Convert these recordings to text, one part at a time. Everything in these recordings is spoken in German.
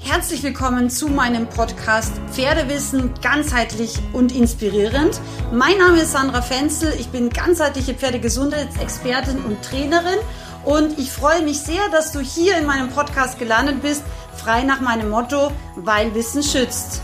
Herzlich willkommen zu meinem Podcast Pferdewissen ganzheitlich und inspirierend. Mein Name ist Sandra Fenzel, ich bin ganzheitliche Pferdegesundheitsexpertin und Trainerin und ich freue mich sehr, dass du hier in meinem Podcast gelandet bist, frei nach meinem Motto, weil Wissen schützt.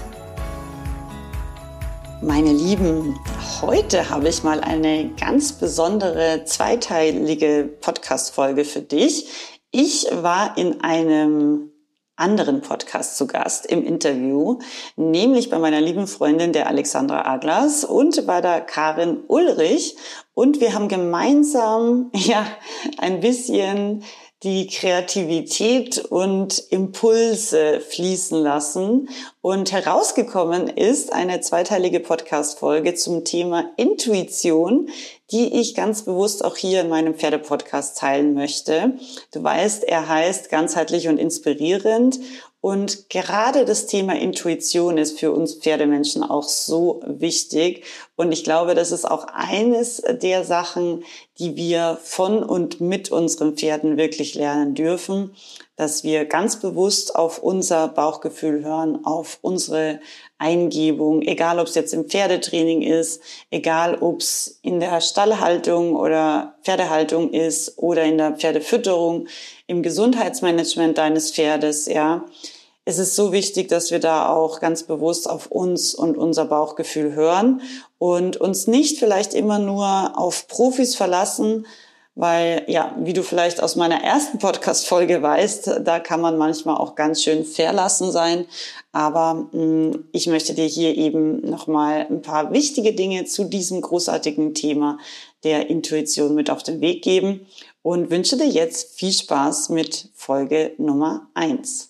Meine Lieben, heute habe ich mal eine ganz besondere zweiteilige Podcast-Folge für dich. Ich war in einem anderen Podcast zu Gast im Interview, nämlich bei meiner lieben Freundin der Alexandra Aglas und bei der Karin Ulrich. Und wir haben gemeinsam ein bisschen die Kreativität und Impulse fließen lassen. Und herausgekommen ist eine zweiteilige Podcast-Folge zum Thema Intuition, die ich ganz bewusst auch hier in meinem Pferdepodcast teilen möchte. Du weißt, er heißt ganzheitlich und inspirierend. Und gerade das Thema Intuition ist für uns Pferdemenschen auch so wichtig. Und ich glaube, das ist auch eines der Sachen, die wir von und mit unseren Pferden wirklich lernen dürfen, dass wir ganz bewusst auf unser Bauchgefühl hören, auf unsere Eingebung, egal ob es jetzt im Pferdetraining ist, egal ob es in der Stallhaltung oder Pferdehaltung ist oder in der Pferdefütterung, im Gesundheitsmanagement deines Pferdes, Es ist so wichtig, dass wir da auch ganz bewusst auf uns und unser Bauchgefühl hören und uns nicht vielleicht immer nur auf Profis verlassen, weil, wie du vielleicht aus meiner ersten Podcast-Folge weißt, da kann man manchmal auch ganz schön verlassen sein. Aber ich möchte dir hier eben nochmal ein paar wichtige Dinge zu diesem großartigen Thema der Intuition mit auf den Weg geben und wünsche dir jetzt viel Spaß mit Folge Nummer 1.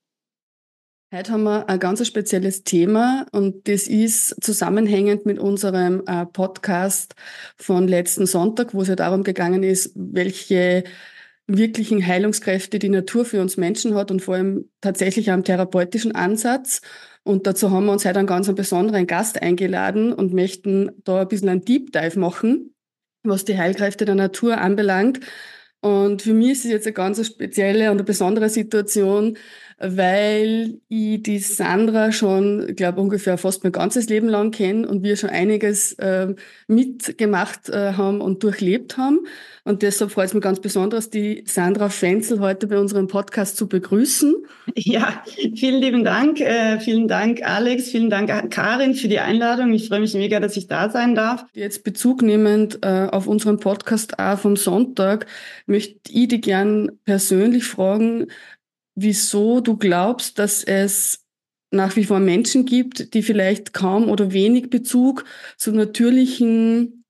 Heute haben wir ein ganz spezielles Thema und das ist zusammenhängend mit unserem Podcast von letzten Sonntag, wo es ja darum gegangen ist, welche wirklichen Heilungskräfte die Natur für uns Menschen hat und vor allem tatsächlich einen therapeutischen Ansatz. Und dazu haben wir uns heute einen ganz besonderen Gast eingeladen und möchten da ein bisschen einen Deep Dive machen, was die Heilkräfte der Natur anbelangt. Und für mich ist es jetzt eine ganz spezielle und eine besondere Situation, weil ich die Sandra schon, glaube ungefähr fast mein ganzes Leben lang kenne und wir schon einiges mitgemacht haben und durchlebt haben. Und deshalb freut es mich ganz besonders, die Sandra Fenzel heute bei unserem Podcast zu begrüßen. Ja, vielen lieben Dank. Vielen Dank, Alex. Vielen Dank, Karin, für die Einladung. Ich freue mich mega, dass ich da sein darf. Jetzt Bezug nehmend auf unseren Podcast auch vom Sonntag, möchte ich dich gern persönlich fragen, wieso du glaubst, dass es nach wie vor Menschen gibt, die vielleicht kaum oder wenig Bezug zu natürlichen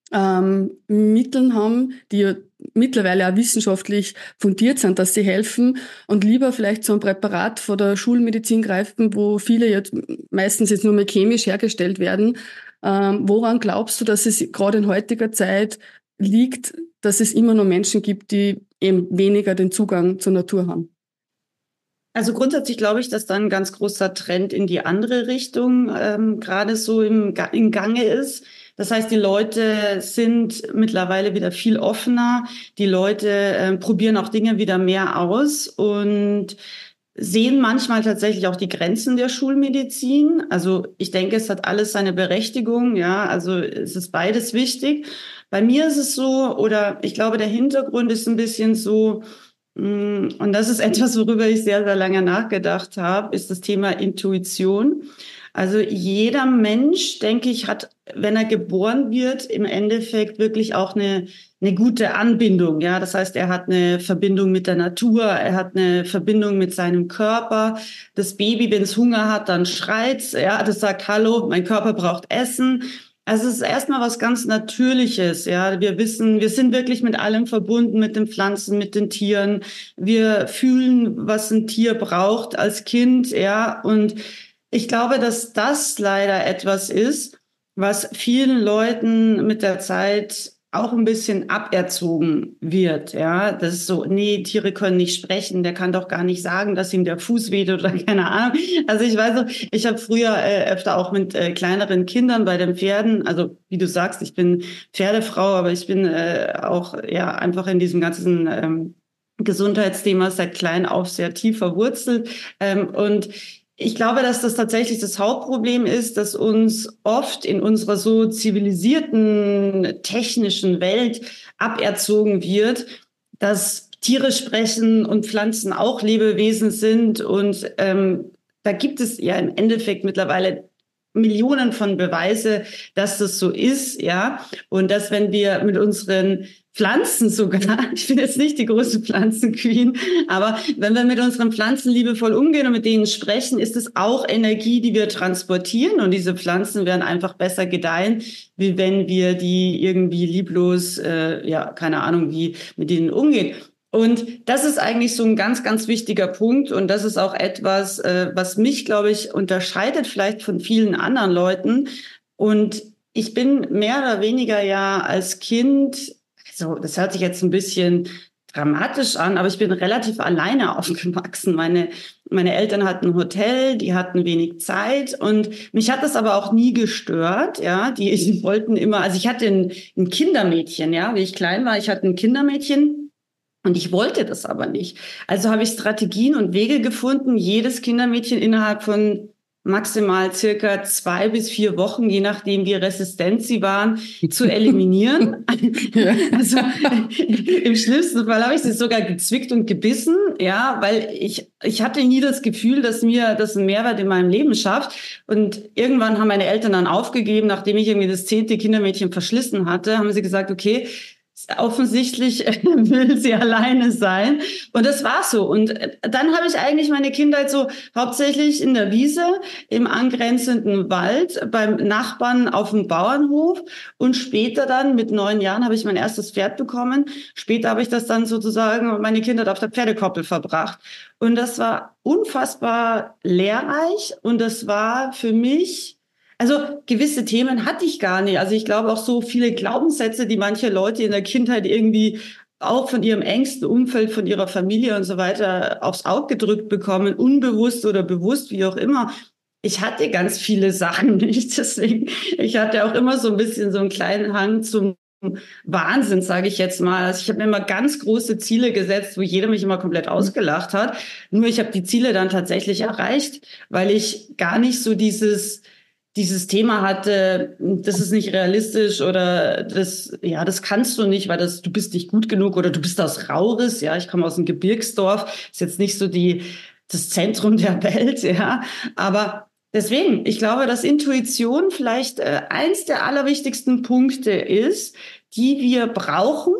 Mitteln haben, die ja mittlerweile auch wissenschaftlich fundiert sind, dass sie helfen und lieber vielleicht so ein Präparat von der Schulmedizin greifen, wo viele jetzt meistens jetzt nur mehr chemisch hergestellt werden. Woran glaubst du, dass es gerade in heutiger Zeit liegt, dass es immer noch Menschen gibt, die eben weniger den Zugang zur Natur haben? Also grundsätzlich glaube ich, dass da ein ganz großer Trend in die andere Richtung gerade so im Gange ist. Das heißt, die Leute sind mittlerweile wieder viel offener. Die Leute probieren auch Dinge wieder mehr aus und sehen manchmal tatsächlich auch die Grenzen der Schulmedizin. Also ich denke, es hat alles seine Berechtigung. Also es ist beides wichtig. Bei mir ist es so, oder ich glaube, der Hintergrund ist ein bisschen so, und das ist etwas, worüber ich sehr, sehr lange nachgedacht habe, ist das Thema Intuition. Also jeder Mensch, denke ich, hat, wenn er geboren wird, im Endeffekt wirklich auch eine gute Anbindung. Das heißt, er hat eine Verbindung mit der Natur, er hat eine Verbindung mit seinem Körper. Das Baby, wenn es Hunger hat, dann schreit's. Das sagt, hallo, mein Körper braucht Essen. Also es ist erstmal was ganz Natürliches, Wir wissen, wir sind wirklich mit allem verbunden, mit den Pflanzen, mit den Tieren. Wir fühlen, was ein Tier braucht als Kind, Und ich glaube, dass das leider etwas ist, was vielen Leuten mit der Zeit auch ein bisschen aberzogen wird, Das ist so, nee, Tiere können nicht sprechen, der kann doch gar nicht sagen, dass ihm der Fuß weht oder keine Ahnung. Also ich weiß noch, ich habe früher öfter auch mit kleineren Kindern bei den Pferden, also wie du sagst, ich bin Pferdefrau, aber ich bin auch einfach in diesem ganzen Gesundheitsthema seit klein auf sehr tief verwurzelt. Und ich glaube, dass das tatsächlich das Hauptproblem ist, dass uns oft in unserer so zivilisierten, technischen Welt aberzogen wird, dass Tiere sprechen und Pflanzen auch Lebewesen sind. Und da gibt es ja im Endeffekt mittlerweile Millionen von Beweise, dass das so ist, ja. Und dass wenn wir mit unseren Pflanzen sogar, ich bin jetzt nicht die große Pflanzenqueen, aber wenn wir mit unseren Pflanzen liebevoll umgehen und mit denen sprechen, ist es auch Energie, die wir transportieren, und diese Pflanzen werden einfach besser gedeihen, wie wenn wir die irgendwie lieblos, ja, keine Ahnung, wie mit denen umgehen. Und das ist eigentlich so ein ganz, ganz wichtiger Punkt. Und das ist auch etwas, was mich, glaube ich, unterscheidet vielleicht von vielen anderen Leuten. Und ich bin mehr oder weniger ja als Kind, also das hört sich jetzt ein bisschen dramatisch an, aber ich bin relativ alleine aufgewachsen. Meine Eltern hatten ein Hotel, die hatten wenig Zeit, und mich hat das aber auch nie gestört. Ja, die wollten immer, also ich hatte ein Kindermädchen, ja, wie ich klein war, ich hatte ein Kindermädchen. Und ich wollte das aber nicht. Also habe ich Strategien und Wege gefunden, jedes Kindermädchen innerhalb von maximal circa 2 bis 4 Wochen, je nachdem wie resistent sie waren, zu eliminieren. Ja. Also im schlimmsten Fall habe ich sie sogar gezwickt und gebissen, ja, weil ich hatte nie das Gefühl, dass mir das einen Mehrwert in meinem Leben schafft. Und irgendwann haben meine Eltern dann aufgegeben, nachdem ich irgendwie das 10. Kindermädchen verschlissen hatte, haben sie gesagt, okay, offensichtlich will sie alleine sein. Und das war so. Und dann habe ich eigentlich meine Kindheit so hauptsächlich in der Wiese, im angrenzenden Wald, beim Nachbarn auf dem Bauernhof. Und später dann, mit 9 Jahren, habe ich mein erstes Pferd bekommen. Später habe ich das dann sozusagen, meine Kindheit auf der Pferdekoppel verbracht. Und das war unfassbar lehrreich. Und das war für mich, also gewisse Themen hatte ich gar nicht. Also ich glaube auch so viele Glaubenssätze, die manche Leute in der Kindheit irgendwie auch von ihrem engsten Umfeld, von ihrer Familie und so weiter aufs Auge gedrückt bekommen, unbewusst oder bewusst, wie auch immer. Ich hatte ganz viele Sachen nicht. Deswegen, ich hatte auch immer so ein bisschen so einen kleinen Hang zum Wahnsinn, sage ich jetzt mal. Also ich habe mir immer ganz große Ziele gesetzt, wo jeder mich immer komplett ausgelacht hat. Nur ich habe die Ziele dann tatsächlich erreicht, weil ich gar nicht so dieses Thema hatte, das ist nicht realistisch oder ja, das kannst du nicht, weil du bist nicht gut genug oder du bist aus Rauris, ja, ich komme aus einem Gebirgsdorf, ist jetzt nicht so das Zentrum der Welt, ja, aber deswegen, ich glaube, dass Intuition vielleicht eins der allerwichtigsten Punkte ist, die wir brauchen,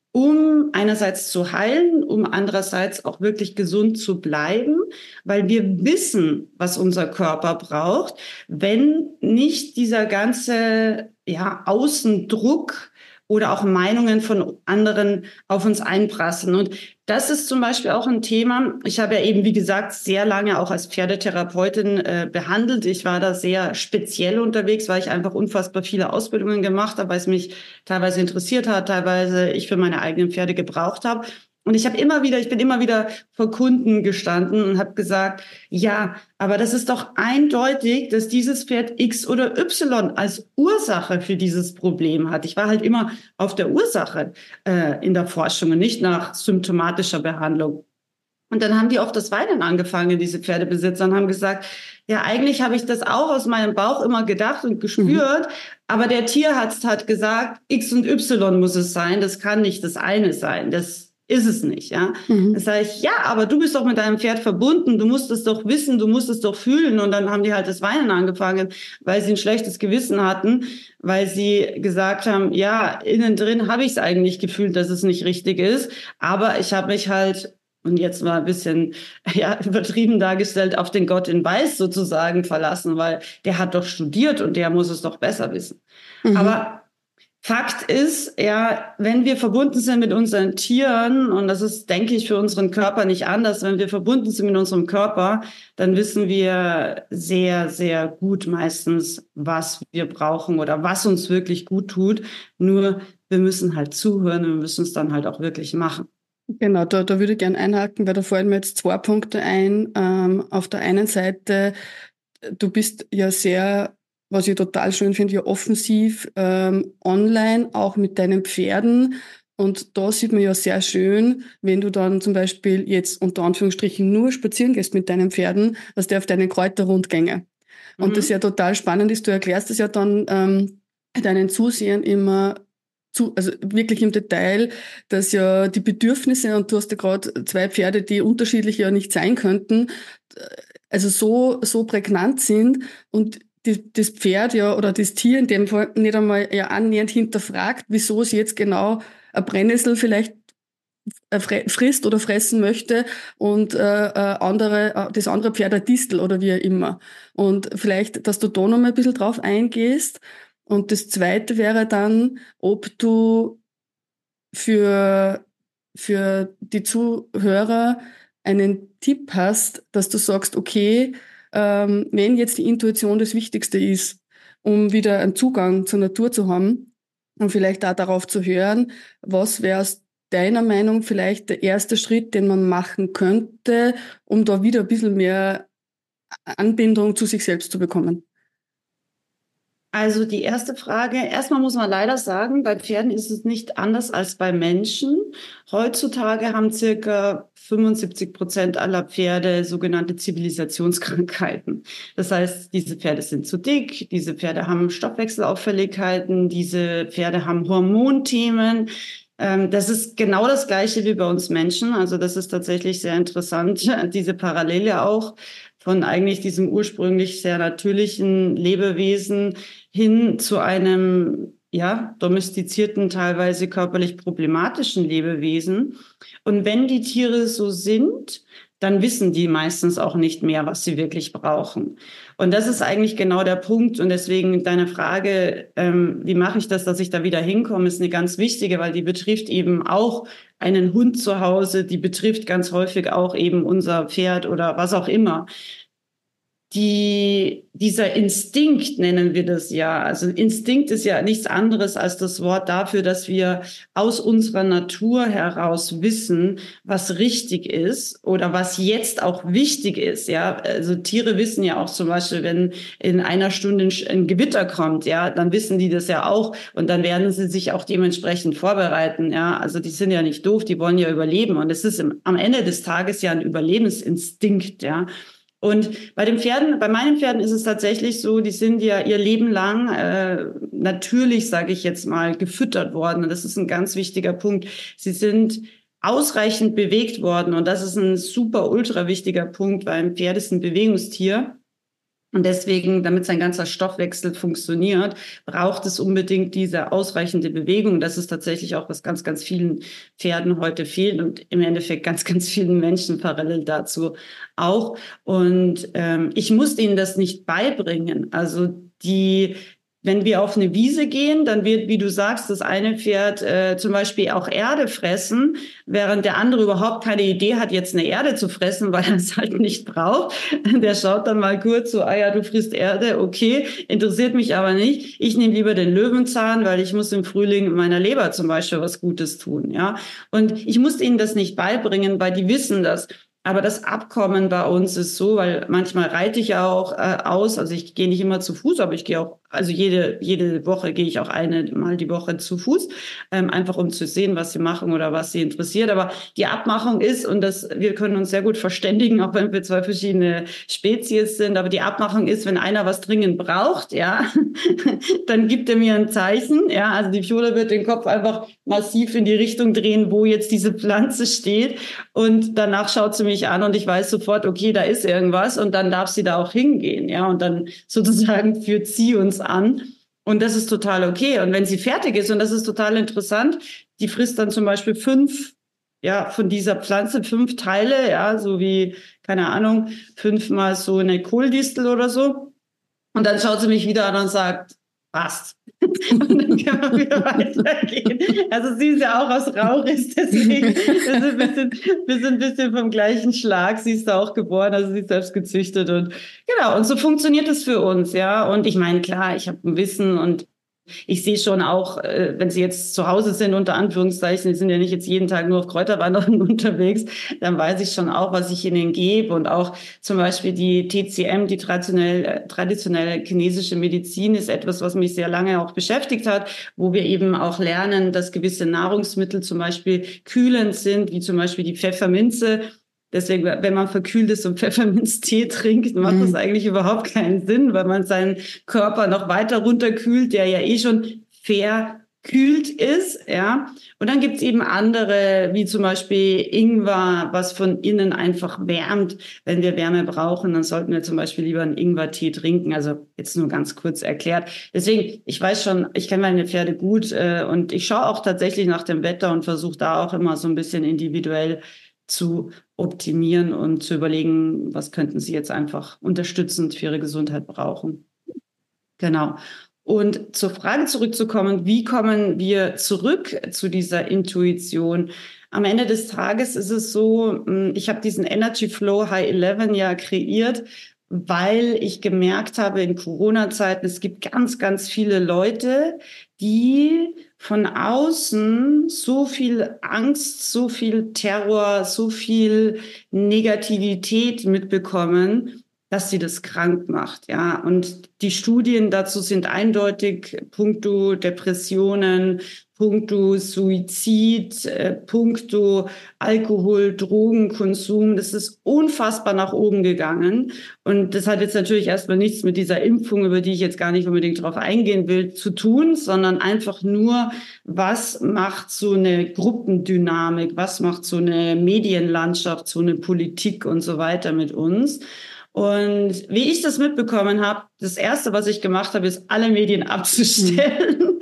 um einerseits zu heilen, um andererseits auch wirklich gesund zu bleiben, weil wir wissen, was unser Körper braucht, wenn nicht dieser ganze, ja, Außendruck oder auch Meinungen von anderen auf uns einprasseln. Und das ist zum Beispiel auch ein Thema. Ich habe ja eben, wie gesagt, sehr lange auch als Pferdetherapeutin behandelt. Ich war da sehr speziell unterwegs, weil ich einfach unfassbar viele Ausbildungen gemacht habe, weil es mich teilweise interessiert hat, teilweise ich für meine eigenen Pferde gebraucht habe. Und ich bin immer wieder vor Kunden gestanden und habe gesagt, ja, aber das ist doch eindeutig, dass dieses Pferd X oder Y als Ursache für dieses Problem hat. Ich war halt immer auf der Ursache in der Forschung und nicht nach symptomatischer Behandlung. Und dann haben die oft das Weinen angefangen, diese Pferdebesitzer, und haben gesagt, ja, eigentlich habe ich das auch aus meinem Bauch immer gedacht und gespürt, aber der Tierarzt hat gesagt, X und Y muss es sein, das kann nicht das eine sein, das ist es nicht, ja. Dann sage ich, ja, aber du bist doch mit deinem Pferd verbunden, du musst es doch wissen, du musst es doch fühlen. Und dann haben die halt das Weinen angefangen, weil sie ein schlechtes Gewissen hatten, weil sie gesagt haben, ja, innen drin habe ich es eigentlich gefühlt, dass es nicht richtig ist, aber ich habe mich halt, und jetzt mal ein bisschen, ja, übertrieben dargestellt, auf den Gott in Weiß sozusagen verlassen, weil der hat doch studiert und der muss es doch besser wissen. Aber Fakt ist, ja, wenn wir verbunden sind mit unseren Tieren, und das ist, denke ich, für unseren Körper nicht anders, wenn wir verbunden sind mit unserem Körper, dann wissen wir sehr, sehr gut meistens, was wir brauchen oder was uns wirklich gut tut. Nur wir müssen halt zuhören und wir müssen es dann halt auch wirklich machen. Genau, da würde ich gerne einhaken, weil da fallen mir jetzt 2 Punkte ein. Auf der einen Seite, du bist ja sehr, was ich total schön finde, ja offensiv online, auch mit deinen Pferden. Und da sieht man ja sehr schön, wenn du dann zum Beispiel jetzt unter Anführungsstrichen nur spazieren gehst mit deinen Pferden, dass der auf deine Kräuterrundgänge. Und das ja total spannend ist, du erklärst es ja dann deinen Zusehern immer also wirklich im Detail, dass ja die Bedürfnisse, und du hast ja gerade 2 Pferde, die unterschiedlich ja nicht sein könnten, also so prägnant sind und das Pferd ja oder das Tier in dem Fall nicht einmal ja annähernd hinterfragt, wieso es jetzt genau ein Brennnessel vielleicht frisst oder fressen möchte und das andere Pferd ein Distel oder wie auch immer. Und vielleicht, dass du da noch mal ein bisschen drauf eingehst. Und das Zweite wäre dann, ob du für die Zuhörer einen Tipp hast, dass du sagst, okay, wenn jetzt die Intuition das Wichtigste ist, um wieder einen Zugang zur Natur zu haben und vielleicht auch darauf zu hören, was wäre aus deiner Meinung vielleicht der erste Schritt, den man machen könnte, um da wieder ein bisschen mehr Anbindung zu sich selbst zu bekommen? Also die erste Frage, erstmal muss man leider sagen, bei Pferden ist es nicht anders als bei Menschen. Heutzutage haben circa 75% aller Pferde sogenannte Zivilisationskrankheiten. Das heißt, diese Pferde sind zu dick, diese Pferde haben Stoffwechselauffälligkeiten, diese Pferde haben Hormonthemen. Das ist genau das Gleiche wie bei uns Menschen. Also das ist tatsächlich sehr interessant, diese Parallele auch von eigentlich diesem ursprünglich sehr natürlichen Lebewesen hin zu einem, ja, domestizierten, teilweise körperlich problematischen Lebewesen. Und wenn die Tiere so sind, dann wissen die meistens auch nicht mehr, was sie wirklich brauchen. Und das ist eigentlich genau der Punkt. Und deswegen deine Frage, wie mache ich das, dass ich da wieder hinkomme, ist eine ganz wichtige, weil die betrifft eben auch einen Hund zu Hause, die betrifft ganz häufig auch eben unser Pferd oder was auch immer. Dieser Instinkt nennen wir das ja. Also Instinkt ist ja nichts anderes als das Wort dafür, dass wir aus unserer Natur heraus wissen, was richtig ist oder was jetzt auch wichtig ist. Ja, also Tiere wissen ja auch zum Beispiel, wenn in einer Stunde ein Gewitter kommt, ja, dann wissen die das ja auch und dann werden sie sich auch dementsprechend vorbereiten. Ja, also die sind ja nicht doof, die wollen ja überleben und es ist am Ende des Tages ja ein Überlebensinstinkt. Ja. Und bei den Pferden, bei meinen Pferden ist es tatsächlich so, die sind ja ihr Leben lang natürlich, sage ich jetzt mal, gefüttert worden. Und das ist ein ganz wichtiger Punkt. Sie sind ausreichend bewegt worden. Und das ist ein super, ultra wichtiger Punkt, weil ein Pferd ist ein Bewegungstier. Und deswegen, damit sein ganzer Stoffwechsel funktioniert, braucht es unbedingt diese ausreichende Bewegung. Das ist tatsächlich auch, was ganz, ganz vielen Pferden heute fehlt und im Endeffekt ganz, ganz vielen Menschen parallel dazu auch. Und ich musste ihnen das nicht beibringen. Also wenn wir auf eine Wiese gehen, dann wird, wie du sagst, das eine Pferd zum Beispiel auch Erde fressen, während der andere überhaupt keine Idee hat, jetzt eine Erde zu fressen, weil er es halt nicht braucht. Der schaut dann mal kurz so, ah ja, du frisst Erde, okay, interessiert mich aber nicht. Ich nehme lieber den Löwenzahn, weil ich muss im Frühling meiner Leber zum Beispiel was Gutes tun. Ja, und ich musste ihnen das nicht beibringen, weil die wissen das. Aber das Abkommen bei uns ist so, weil manchmal reite ich ja auch aus, also ich gehe nicht immer zu Fuß, aber ich gehe auch, also jede Woche gehe ich auch einmal die Woche zu Fuß, einfach um zu sehen, was sie machen oder was sie interessiert. Aber die Abmachung ist, und wir können uns sehr gut verständigen, auch wenn wir 2 verschiedene Spezies sind, aber die Abmachung ist, wenn einer was dringend braucht, ja, dann gibt er mir ein Zeichen, ja, also die Viola wird den Kopf einfach massiv in die Richtung drehen, wo jetzt diese Pflanze steht und danach schaut sie mich an und ich weiß sofort, okay, da ist irgendwas und dann darf sie da auch hingehen, ja, und dann sozusagen führt sie uns an und das ist total okay. Und wenn sie fertig ist, und das ist total interessant, die frisst dann zum Beispiel 5, ja, von dieser Pflanze 5 Teile, ja, so wie, keine Ahnung, 5-mal so eine Kohldistel oder so. Und dann schaut sie mich wieder an und sagt, passt. Und dann können wir wieder weitergehen. Also sie ist ja auch aus Rauris, deswegen wir sind ein bisschen vom gleichen Schlag. Sie ist da auch geboren, also sie ist selbst gezüchtet und genau. Und so funktioniert es für uns, ja. Und ich meine, klar, ich habe ein Wissen und ich sehe schon auch, wenn Sie jetzt zu Hause sind, unter Anführungszeichen, Sie sind ja nicht jetzt jeden Tag nur auf Kräuterwanderung unterwegs, dann weiß ich schon auch, was ich Ihnen gebe. Und auch zum Beispiel die TCM, die traditionelle chinesische Medizin, ist etwas, was mich sehr lange auch beschäftigt hat, wo wir eben auch lernen, dass gewisse Nahrungsmittel zum Beispiel kühlend sind, wie zum Beispiel die Pfefferminze. Deswegen, wenn man verkühlt ist und Pfefferminztee trinkt, macht das eigentlich überhaupt keinen Sinn, weil man seinen Körper noch weiter runterkühlt, der ja eh schon verkühlt ist, ja. Und dann gibt's eben andere, wie zum Beispiel Ingwer, was von innen einfach wärmt. Wenn wir Wärme brauchen, dann sollten wir zum Beispiel lieber einen Ingwertee trinken. Also jetzt nur ganz kurz erklärt. Deswegen, ich weiß schon, ich kenne meine Pferde gut und ich schaue auch tatsächlich nach dem Wetter und versuche da auch immer so ein bisschen individuell zu optimieren und zu überlegen, was könnten Sie jetzt einfach unterstützend für Ihre Gesundheit brauchen. Genau. Und zur Frage zurückzukommen, wie kommen wir zurück zu dieser Intuition? Am Ende des Tages ist es so, ich habe diesen Energy Flow High 11 ja kreiert, weil ich gemerkt habe in Corona-Zeiten, es gibt ganz, ganz viele Leute, die von außen so viel Angst, so viel Terror, so viel Negativität mitbekommen, dass sie das krank macht, ja. Und die Studien dazu sind eindeutig, puncto Depressionen, puncto Suizid, puncto Alkohol, Drogenkonsum. Das ist unfassbar nach oben gegangen. Und das hat jetzt natürlich erstmal nichts mit dieser Impfung, über die ich jetzt gar nicht unbedingt drauf eingehen will, zu tun, sondern einfach nur, was macht so eine Gruppendynamik, was macht so eine Medienlandschaft, so eine Politik und so weiter mit uns. Und wie ich das mitbekommen habe, das Erste, was ich gemacht habe, ist, alle Medien abzustellen.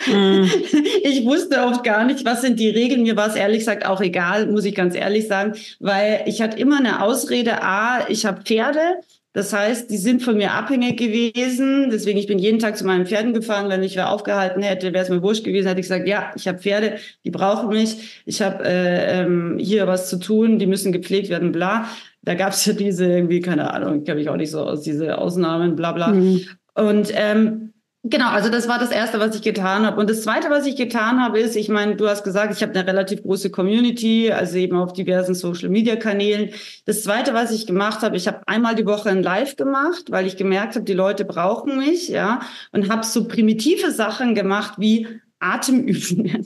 Ich wusste oft gar nicht, was sind die Regeln. Mir war es ehrlich gesagt auch egal, muss ich ganz ehrlich sagen, weil ich hatte immer eine Ausrede, ich habe Pferde. Das heißt, die sind von mir abhängig gewesen. Deswegen, ich bin jeden Tag zu meinen Pferden gefahren. Wenn mich wer aufgehalten hätte, wäre es mir wurscht gewesen. Hätte ich gesagt, ja, ich habe Pferde, die brauchen mich. Ich habe hier was zu tun, die müssen gepflegt werden, bla. Da gab es ja diese irgendwie, keine Ahnung, kenne ich auch nicht so aus, diese Ausnahmen, bla bla. Und genau, also das war das Erste, was ich getan habe. Und das Zweite, was ich getan habe, ist, ich meine, du hast gesagt, ich habe eine relativ große Community, also eben auf diversen Social-Media-Kanälen. Das Zweite, was ich gemacht habe, ich habe einmal die Woche ein Live gemacht, weil ich gemerkt habe, die Leute brauchen mich, ja, und habe so primitive Sachen gemacht wie Atemübungen.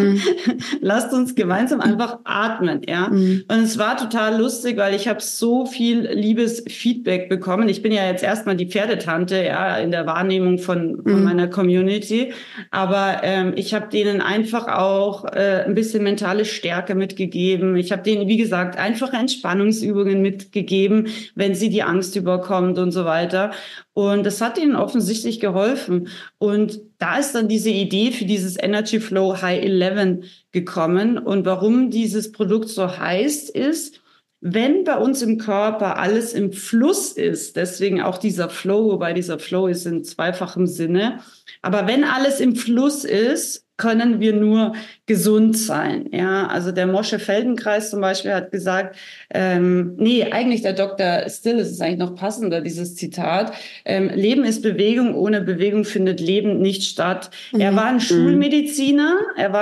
Lasst uns gemeinsam einfach atmen, ja. Und es war total lustig, weil ich habe so viel liebes Feedback bekommen. Ich bin ja jetzt erstmal die Pferdetante, ja, in der Wahrnehmung von meiner Community. Aber ich habe denen einfach auch ein bisschen mentale Stärke mitgegeben. Ich habe denen, wie gesagt, einfache Entspannungsübungen mitgegeben, wenn sie die Angst überkommt und so weiter. Und das hat ihnen offensichtlich geholfen. Und da ist dann diese Idee für dieses Energy Flow High 11 gekommen. Und warum dieses Produkt so heißt, ist, wenn bei uns im Körper alles im Fluss ist, deswegen auch dieser Flow, wobei dieser Flow ist in zweifachem Sinne, aber wenn alles im Fluss ist, können wir nur gesund sein. Ja, also der Mosche-Feldenkreis zum Beispiel hat gesagt, eigentlich der Dr. Still, es ist eigentlich noch passender, dieses Zitat, Leben ist Bewegung, ohne Bewegung findet Leben nicht statt. Er war ein Schulmediziner,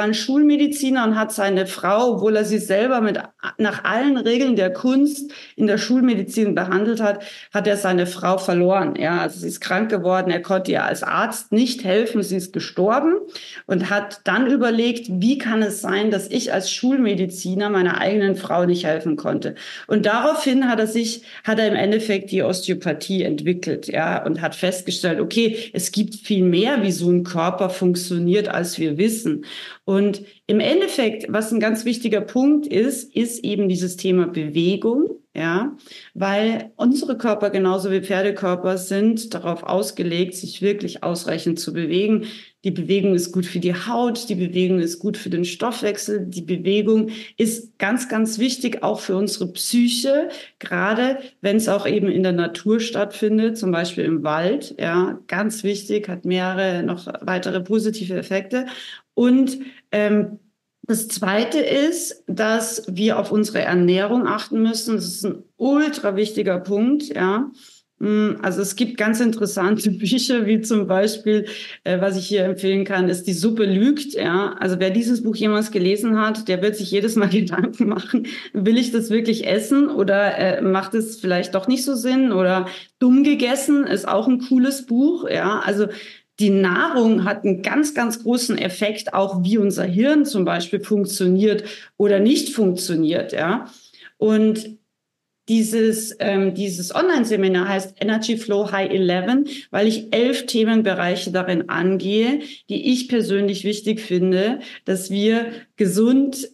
und hat seine Frau, obwohl er sie selber nach allen Regeln der Kunst in der Schulmedizin behandelt hat, hat er seine Frau verloren. Ja, also sie ist krank geworden, er konnte ihr als Arzt nicht helfen, sie ist gestorben und hat dann überlegt, wie kann es sein, dass ich als Schulmediziner meiner eigenen Frau nicht helfen konnte. Und daraufhin hat er im Endeffekt die Osteopathie entwickelt, ja, und hat festgestellt, okay, es gibt viel mehr, wie so ein Körper funktioniert, als wir wissen. Und im Endeffekt, was ein ganz wichtiger Punkt ist eben dieses Thema Bewegung, ja, weil unsere Körper genauso wie Pferdekörper sind darauf ausgelegt, sich wirklich ausreichend zu bewegen. Die Bewegung ist gut für die Haut, die Bewegung ist gut für den Stoffwechsel, die Bewegung ist ganz, ganz wichtig auch für unsere Psyche, gerade wenn es auch eben in der Natur stattfindet, zum Beispiel im Wald, ja, ganz wichtig, hat mehrere noch weitere positive Effekte. Und das Zweite ist, dass wir auf unsere Ernährung achten müssen. Das ist ein ultra wichtiger Punkt, ja. Also es gibt ganz interessante Bücher, wie zum Beispiel, was ich hier empfehlen kann, ist Die Suppe lügt. Ja, also wer dieses Buch jemals gelesen hat, der wird sich jedes Mal Gedanken machen, will ich das wirklich essen oder macht es vielleicht doch nicht so Sinn? Oder Dumm gegessen ist auch ein cooles Buch. Ja, also die Nahrung hat einen ganz, ganz großen Effekt, auch wie unser Hirn zum Beispiel funktioniert oder nicht funktioniert. Ja, und dieses Online-Seminar heißt Energy Flow High 11, weil ich 11 Themenbereiche darin angehe, die ich persönlich wichtig finde, dass wir gesund,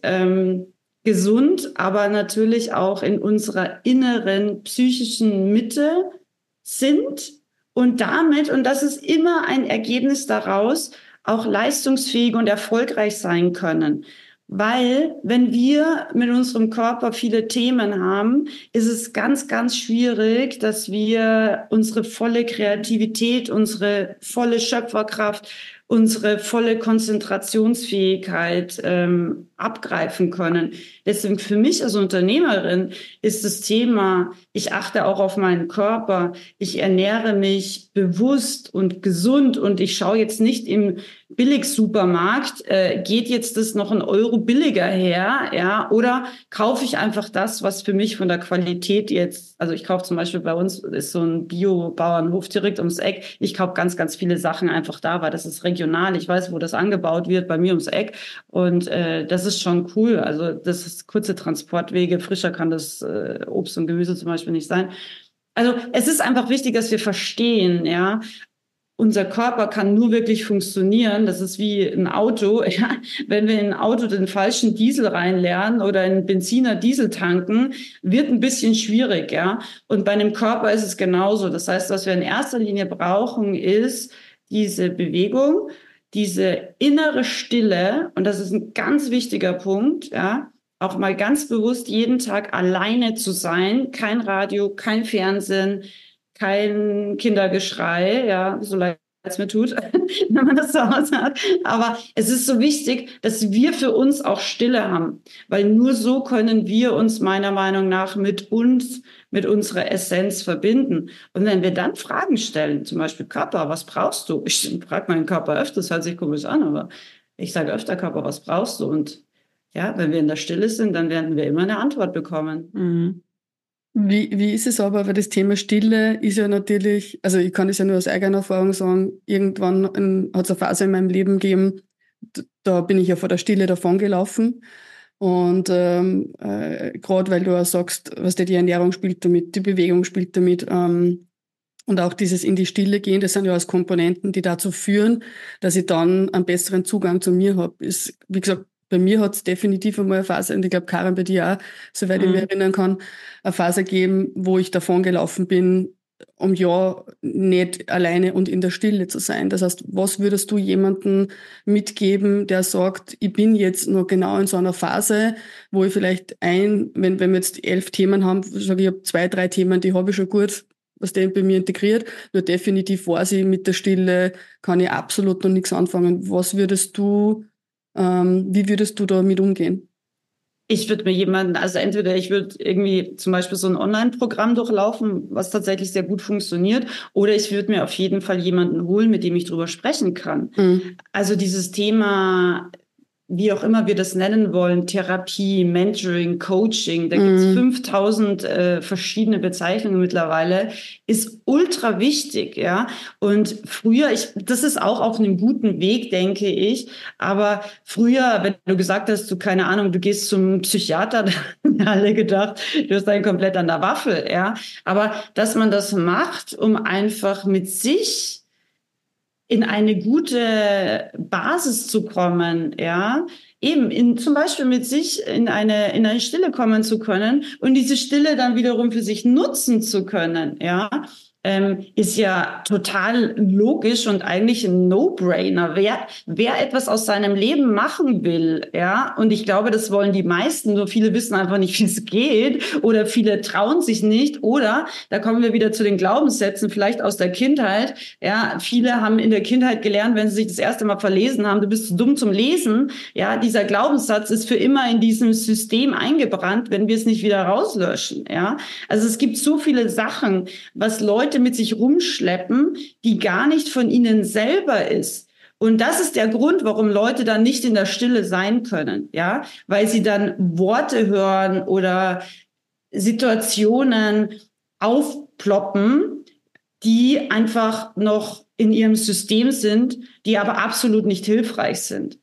aber natürlich auch in unserer inneren psychischen Mitte sind und damit, und das ist immer ein Ergebnis daraus, auch leistungsfähig und erfolgreich sein können. Weil, wenn wir mit unserem Körper viele Themen haben, ist es ganz, ganz schwierig, dass wir unsere volle Kreativität, unsere volle Schöpferkraft, unsere volle Konzentrationsfähigkeit abgreifen können. Deswegen für mich als Unternehmerin ist das Thema, ich achte auch auf meinen Körper, ich ernähre mich bewusst und gesund und ich schaue jetzt nicht im Billigsupermarkt, geht jetzt das noch 1 Euro billiger her, ja, oder kaufe ich einfach das, was für mich von der Qualität jetzt, also ich kaufe zum Beispiel bei uns, ist so ein Bio-Bauernhof direkt ums Eck, ich kaufe ganz, ganz viele Sachen einfach da, weil das ist regional, ich weiß, wo das angebaut wird, bei mir ums Eck und das ist schon cool, also das ist kurze Transportwege, frischer kann das Obst und Gemüse zum Beispiel nicht sein. Also es ist einfach wichtig, dass wir verstehen, ja, unser Körper kann nur wirklich funktionieren. Das ist wie ein Auto. Ja, wenn wir in ein Auto den falschen Diesel reinlernen oder in Benziner Diesel tanken, wird ein bisschen schwierig. Ja, und bei einem Körper ist es genauso. Das heißt, was wir in erster Linie brauchen, ist diese Bewegung, diese innere Stille. Und das ist ein ganz wichtiger Punkt. Ja, auch mal ganz bewusst jeden Tag alleine zu sein. Kein Radio, kein Fernsehen, kein Kindergeschrei, ja, so leid es mir tut, wenn man das zu Hause hat. Aber es ist so wichtig, dass wir für uns auch Stille haben, weil nur so können wir uns meiner Meinung nach mit uns, mit unserer Essenz verbinden. Und wenn wir dann Fragen stellen, zum Beispiel Körper, was brauchst du? Ich frage meinen Körper öfters, hört sich komisch an, aber ich sage öfter, Körper, was brauchst du? Und ja, wenn wir in der Stille sind, dann werden wir immer eine Antwort bekommen. Mhm. Wie ist es aber, weil das Thema Stille ist ja natürlich, also ich kann das ja nur aus eigener Erfahrung sagen, irgendwann hat es eine Phase in meinem Leben gegeben, da bin ich ja vor der Stille davongelaufen und gerade weil du auch sagst, was die Ernährung spielt damit, die Bewegung spielt damit und auch dieses in die Stille gehen, das sind ja alles Komponenten, die dazu führen, dass ich dann einen besseren Zugang zu mir habe. Ist, wie gesagt, bei mir hat es definitiv einmal eine Phase, und ich glaube, Karin, bei dir auch, soweit ich mich erinnern kann, eine Phase gegeben, wo ich davon gelaufen bin, um ja nicht alleine und in der Stille zu sein. Das heißt, was würdest du jemandem mitgeben, der sagt, ich bin jetzt noch genau in so einer Phase, wo ich vielleicht wenn wir jetzt 11 Themen haben, sage ich, habe 2, 3 Themen, die habe ich schon gut, was der bei mir integriert, nur definitiv weiß ich, mit der Stille kann ich absolut noch nichts anfangen. Wie würdest du damit umgehen? Ich würde also entweder ich würde irgendwie zum Beispiel so ein Online-Programm durchlaufen, was tatsächlich sehr gut funktioniert, oder ich würde mir auf jeden Fall jemanden holen, mit dem ich drüber sprechen kann. Also dieses Thema, wie auch immer wir das nennen wollen, Therapie, Mentoring, Coaching, da gibt's 5000 verschiedene Bezeichnungen mittlerweile, ist ultra wichtig, ja. Und früher, das ist auch auf einem guten Weg, denke ich, aber früher, wenn du gesagt hast, du, keine Ahnung, du gehst zum Psychiater, da haben wir alle gedacht, du bist dann komplett an der Waffel, ja. Aber dass man das macht, um einfach mit sich in eine gute Basis zu kommen, ja, eben zum Beispiel mit sich in eine Stille kommen zu können und diese Stille dann wiederum für sich nutzen zu können, ja, ist ja total logisch und eigentlich ein No-Brainer. Wer etwas aus seinem Leben machen will, ja, und ich glaube, das wollen die meisten, nur viele wissen einfach nicht, wie es geht, oder viele trauen sich nicht, oder da kommen wir wieder zu den Glaubenssätzen, vielleicht aus der Kindheit, ja, viele haben in der Kindheit gelernt, wenn sie sich das erste Mal verlesen haben, du bist zu dumm zum Lesen, ja, dieser Glaubenssatz ist für immer in diesem System eingebrannt, wenn wir es nicht wieder rauslöschen, ja. Also es gibt so viele Sachen, was Leute Leute mit sich rumschleppen, die gar nicht von ihnen selber ist. Und das ist der Grund, warum Leute dann nicht in der Stille sein können, ja, weil sie dann Worte hören oder Situationen aufploppen, die einfach noch in ihrem System sind, die aber absolut nicht hilfreich sind.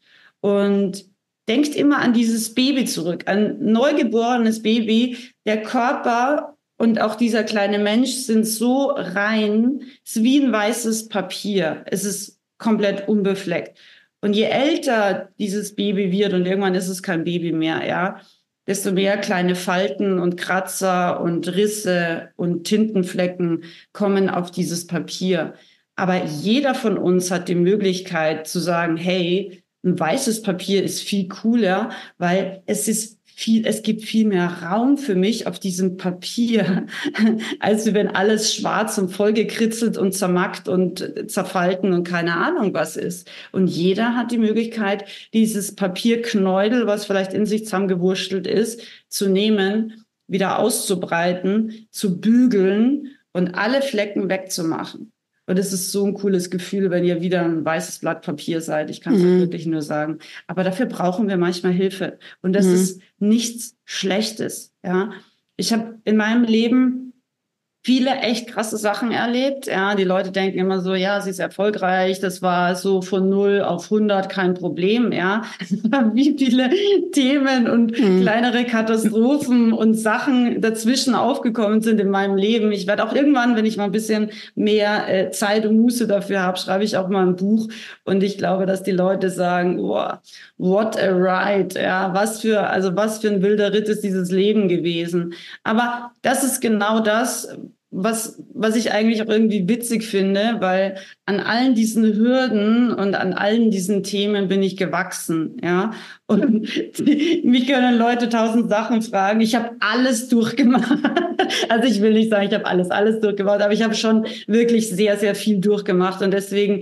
Und denkt immer an dieses Baby zurück, ein neugeborenes Baby. Der Körper und auch dieser kleine Mensch sind so rein, es ist wie ein weißes Papier. Es ist komplett unbefleckt. Und je älter dieses Baby wird, und irgendwann ist es kein Baby mehr, ja, desto mehr kleine Falten und Kratzer und Risse und Tintenflecken kommen auf dieses Papier. Aber jeder von uns hat die Möglichkeit zu sagen, hey, ein weißes Papier ist viel cooler, weil es gibt viel mehr Raum für mich auf diesem Papier, als wenn alles schwarz und vollgekritzelt und zermackt und zerfalten und keine Ahnung was ist. Und jeder hat die Möglichkeit, dieses Papierknäudel, was vielleicht in sich zusammengewurstelt ist, zu nehmen, wieder auszubreiten, zu bügeln und alle Flecken wegzumachen. Und es ist so ein cooles Gefühl, wenn ihr wieder ein weißes Blatt Papier seid. Ich kann es wirklich nur sagen. Aber dafür brauchen wir manchmal Hilfe. Und das ist nichts Schlechtes. Ja, ich habe in meinem Leben viele echt krasse Sachen erlebt. Ja, die Leute denken immer so, ja, sie ist erfolgreich. Das war so von 0 auf 100 kein Problem. Ja, wie viele Themen und kleinere Katastrophen und Sachen dazwischen aufgekommen sind in meinem Leben. Ich werde auch irgendwann, wenn ich mal ein bisschen mehr Zeit und Muße dafür habe, schreibe ich auch mal ein Buch. Und ich glaube, dass die Leute sagen, oh, what a ride. Ja, was für ein wilder Ritt ist dieses Leben gewesen. Aber das ist genau das, was ich eigentlich auch irgendwie witzig finde, weil an allen diesen Hürden und an allen diesen Themen bin ich gewachsen, ja. Und mich können Leute 1000 Sachen fragen. Ich habe alles durchgemacht. Also ich will nicht sagen, ich habe alles durchgemacht, aber ich habe schon wirklich sehr, sehr viel durchgemacht. Und deswegen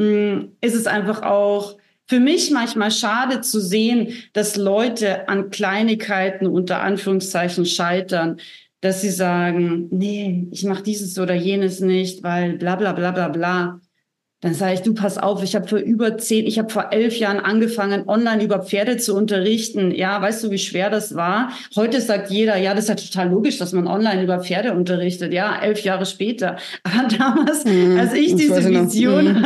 ist es einfach auch für mich manchmal schade zu sehen, dass Leute an Kleinigkeiten unter Anführungszeichen scheitern, dass sie sagen, nee, ich mache dieses oder jenes nicht, weil bla bla bla bla bla. Dann sage ich, du pass auf, ich habe vor 11 Jahren angefangen, online über Pferde zu unterrichten. Ja, weißt du, wie schwer das war? Heute sagt jeder, ja, das ist ja total logisch, dass man online über Pferde unterrichtet. Ja, 11 Jahre später. Aber damals, als ich diese Vision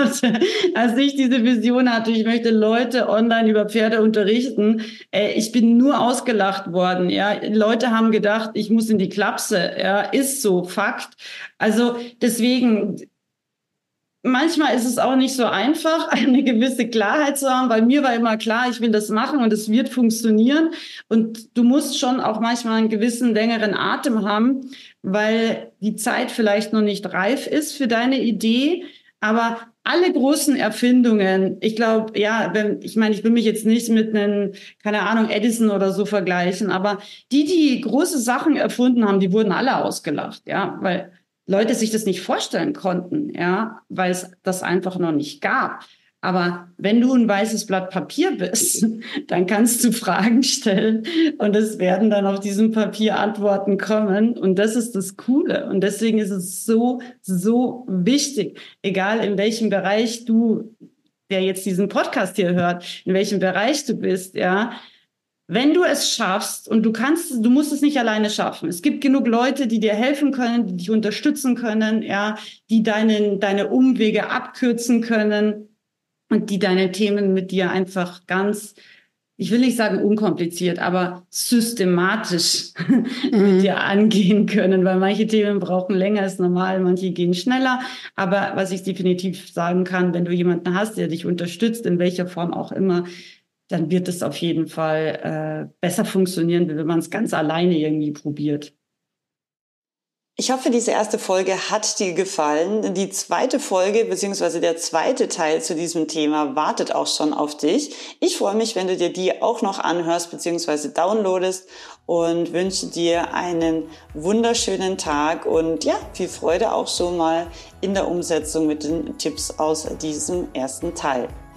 hatte, ich möchte Leute online über Pferde unterrichten, ich bin nur ausgelacht worden. Ja, Leute haben gedacht, ich muss in die Klapse. Ja, ist so, Fakt. Also deswegen, manchmal ist es auch nicht so einfach, eine gewisse Klarheit zu haben, weil mir war immer klar, ich will das machen und es wird funktionieren. Und du musst schon auch manchmal einen gewissen längeren Atem haben, weil die Zeit vielleicht noch nicht reif ist für deine Idee. Aber alle großen Erfindungen, ich glaube, ja, ich will mich jetzt nicht mit einem, keine Ahnung, Edison oder so vergleichen, aber die große Sachen erfunden haben, die wurden alle ausgelacht, ja, weil Leute sich das nicht vorstellen konnten, ja, weil es das einfach noch nicht gab. Aber wenn du ein weißes Blatt Papier bist, dann kannst du Fragen stellen und es werden dann auf diesem Papier Antworten kommen. Und das ist das Coole. Und deswegen ist es so, so wichtig, egal in welchem Bereich du, der jetzt diesen Podcast hier hört, in welchem Bereich du bist, ja, wenn du es schaffst und du musst es nicht alleine schaffen. Es gibt genug Leute, die dir helfen können, die dich unterstützen können, ja, die deine Umwege abkürzen können und die deine Themen mit dir einfach ganz, ich will nicht sagen unkompliziert, aber systematisch mit dir angehen können, weil manche Themen brauchen länger als normal, manche gehen schneller. Aber was ich definitiv sagen kann, wenn du jemanden hast, der dich unterstützt, in welcher Form auch immer, dann wird es auf jeden Fall besser funktionieren, wenn man es ganz alleine irgendwie probiert. Ich hoffe, diese erste Folge hat dir gefallen. Die zweite Folge bzw. der zweite Teil zu diesem Thema wartet auch schon auf dich. Ich freue mich, wenn du dir die auch noch anhörst bzw. downloadest und wünsche dir einen wunderschönen Tag und ja, viel Freude auch schon mal in der Umsetzung mit den Tipps aus diesem ersten Teil.